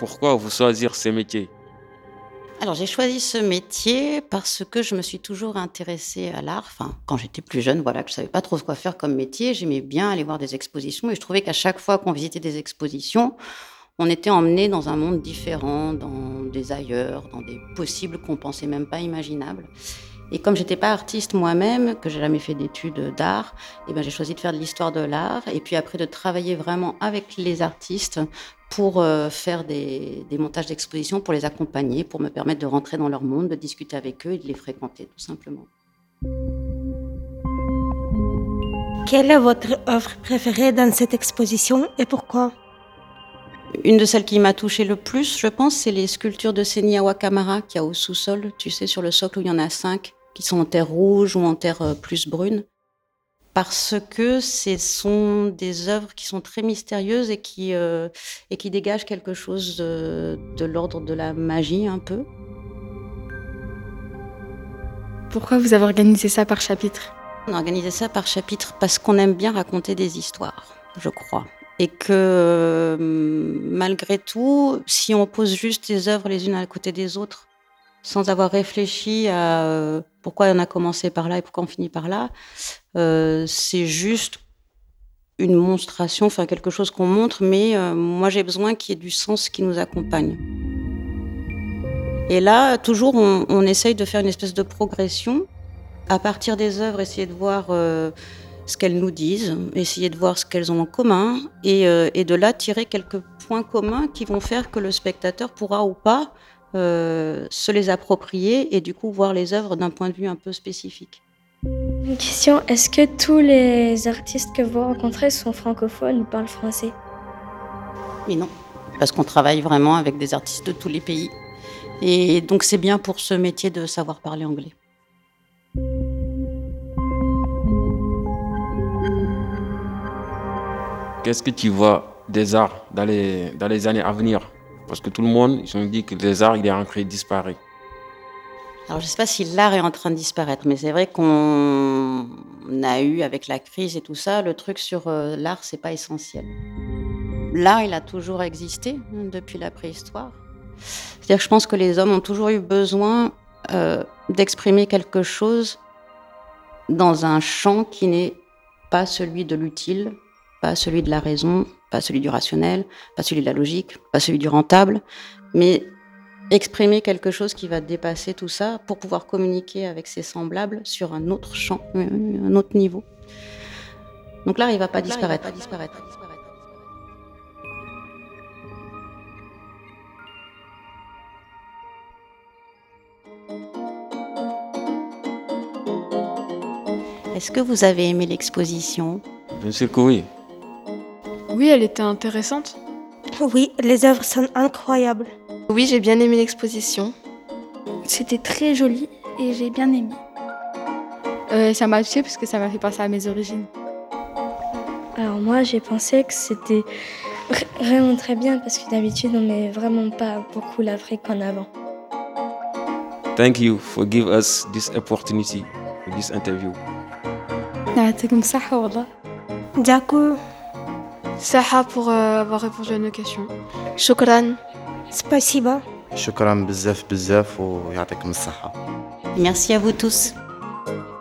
Pourquoi vous choisir ce métier? Alors j'ai choisi ce métier parce que je me suis toujours intéressée à l'art. Enfin, quand j'étais plus jeune, voilà, que je savais pas trop quoi faire comme métier, j'aimais bien aller voir des expositions et je trouvais qu'à chaque fois qu'on visitait des expositions, on était emmenés dans un monde différent, dans des ailleurs, dans des possibles qu'on pensait même pas imaginables. Et comme j'étais pas artiste moi-même, que j'ai jamais fait d'études d'art, et ben j'ai choisi de faire de l'histoire de l'art et puis après de travailler vraiment avec les artistes pour faire des montages d'expositions, pour les accompagner, pour me permettre de rentrer dans leur monde, de discuter avec eux et de les fréquenter tout simplement. Quelle est votre œuvre préférée dans cette exposition et pourquoi? Une de celles qui m'a touchée le plus, je pense, c'est les sculptures de Seni Awakamara qu'il y a au sous-sol, tu sais, sur le socle où il y en a 5 qui sont en terre rouge ou en terre plus brune. Parce que ce sont des œuvres qui sont très mystérieuses et qui dégagent quelque chose de l'ordre de la magie un peu. Pourquoi vous avez organisé ça par chapitre? On a organisé ça par chapitre parce qu'on aime bien raconter des histoires, je crois. Et que malgré tout, si on pose juste les œuvres les unes à côté des autres, sans avoir réfléchi à pourquoi on a commencé par là et pourquoi on finit par là, c'est juste une monstration, enfin quelque chose qu'on montre, mais moi j'ai besoin qu'il y ait du sens qui nous accompagne. Et là, toujours, on essaye de faire une espèce de progression. À partir des œuvres, essayer de voir ce qu'elles nous disent, essayer de voir ce qu'elles ont en commun, et de là tirer quelques points communs qui vont faire que le spectateur pourra ou pas se les approprier et du coup voir les œuvres d'un point de vue un peu spécifique. Une question, est-ce que tous les artistes que vous rencontrez sont francophones ou parlent français? Mais non, parce qu'on travaille vraiment avec des artistes de tous les pays. Et donc c'est bien pour ce métier de savoir parler anglais. Qu'est-ce que tu vois des arts dans les années à venir? Parce que tout le monde, ils ont dit que les arts, il est en train de disparaître. Alors je ne sais pas si l'art est en train de disparaître, mais c'est vrai qu'on a eu, avec la crise et tout ça, le truc sur l'art, c'est pas essentiel. L'art, il a toujours existé depuis la préhistoire. C'est-à-dire que je pense que les hommes ont toujours eu besoin d'exprimer quelque chose dans un champ qui n'est pas celui de l'utile, pas celui de la raison, pas celui du rationnel, pas celui de la logique, pas celui du rentable, mais exprimer quelque chose qui va dépasser tout ça pour pouvoir communiquer avec ses semblables sur un autre champ, un autre niveau. Donc l'art, il ne va pas disparaître. Est-ce que vous avez aimé l'exposition? Bien sûr que oui. Oui, elle était intéressante. Oui, les œuvres sont incroyables. Oui, j'ai bien aimé l'exposition. C'était très joli et j'ai bien aimé. Ça m'a touchée parce que ça m'a fait penser à mes origines. Alors moi, j'ai pensé que c'était vraiment très bien parce que d'habitude, on met vraiment pas beaucoup l'Afrique en avant. Thank you for giving us this opportunity for this interview. يعطيكم الصحة والله. Дякую. Saha pour avoir répondu à nos questions. Shukran. Спасибо. شكرا بزاف ويعطيكم الصحة. Merci à vous tous.